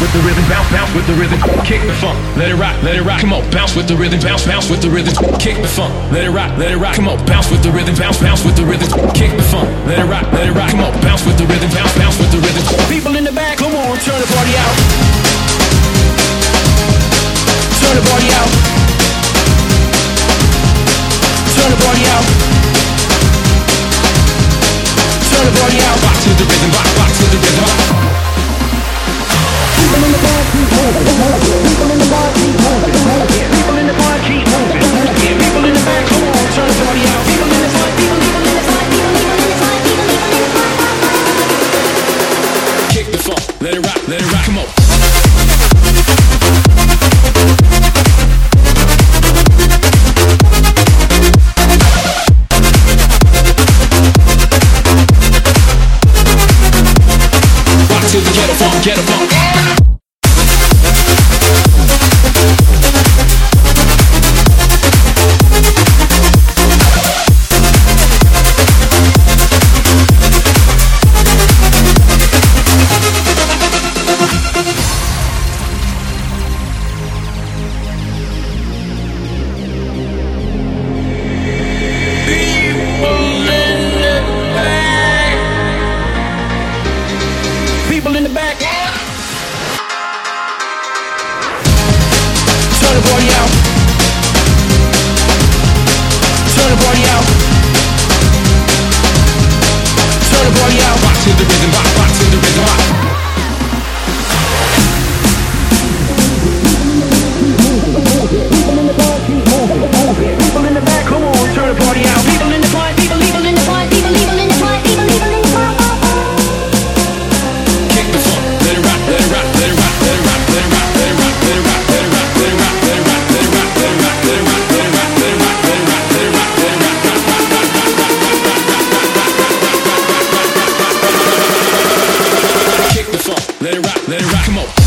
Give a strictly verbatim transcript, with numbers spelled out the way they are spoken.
with the rhythm, bounce, bounce with the rhythm, kick the funk, let it rock, let it rock, come on, bounce with the rhythm, bounce, bounce with the rhythm, kick the funk, let it rock, let it rock, come on, bounce with the rhythm, bounce, bounce with the rhythm, kick the funk, let it rock, let it rock, come on, bounce with the rhythm, bounce, bounce with the rhythm. People in the back, come on, turn the party out, turn the party out, turn the party out, turn the party out, rock to the rhythm, rock, rock to the rhythm, rock. People in the bar keep moving. People in the bar keep moving. People in the bar keep moving. People in the back, come on, turn the party out. People in the front, people, people in the front, people, people in the front, people, people in the front. Kick the funk, let it rock, let it rock, come on. Rock to the ghetto funk, ghetto funk. People in the back, turn the party out, turn the party out, turn the party out, rock to the rhythm, rock, rock to the rhythm, rock. People in the bar keep moving, people in the back, come on, turn the party out. People in the front, people, people in the front, people, people in the front, people, people in the front. Let it rock, let it rock, come on.